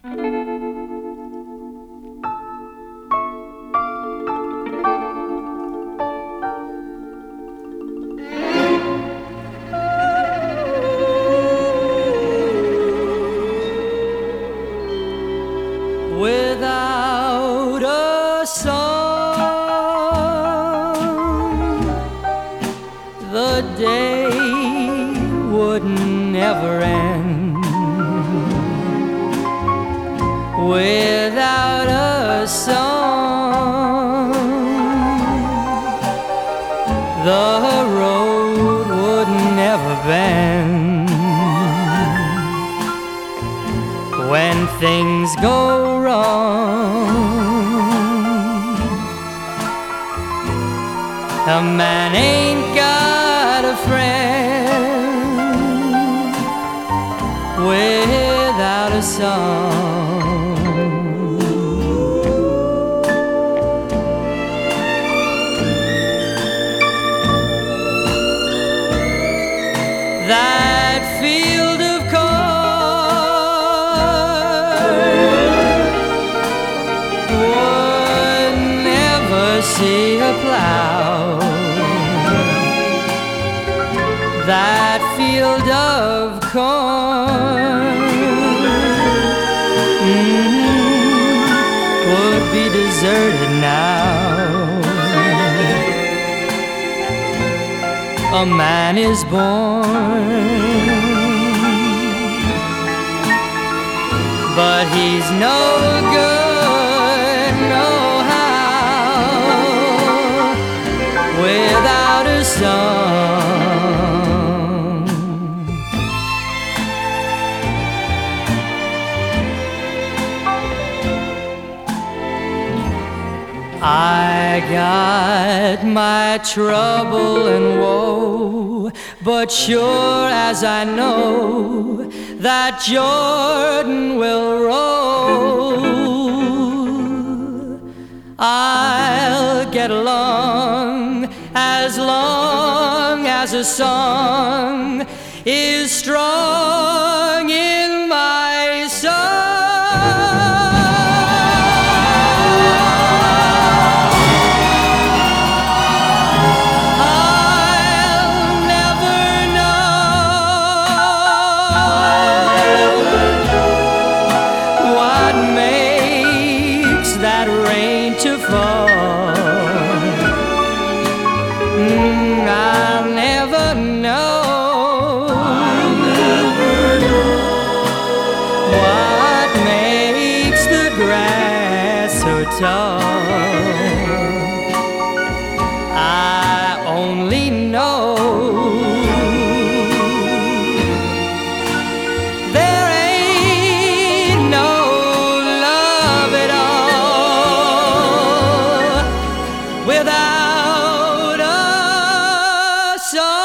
Without a song, the day would never end. Without a song, the road would never bend. When things go wrong, a man ain't got a friend without a song. That field of see a plow. That field of corn would be deserted now. A man is born, but he's no good, no without a song. I got my trouble and woe, but sure as I know that Jordan will roll, I'll get along as a song is strong in my soul. I'll never know what makes that rain to fall. I'll never know what makes the grass so tall. I only know there ain't no love at all without a song.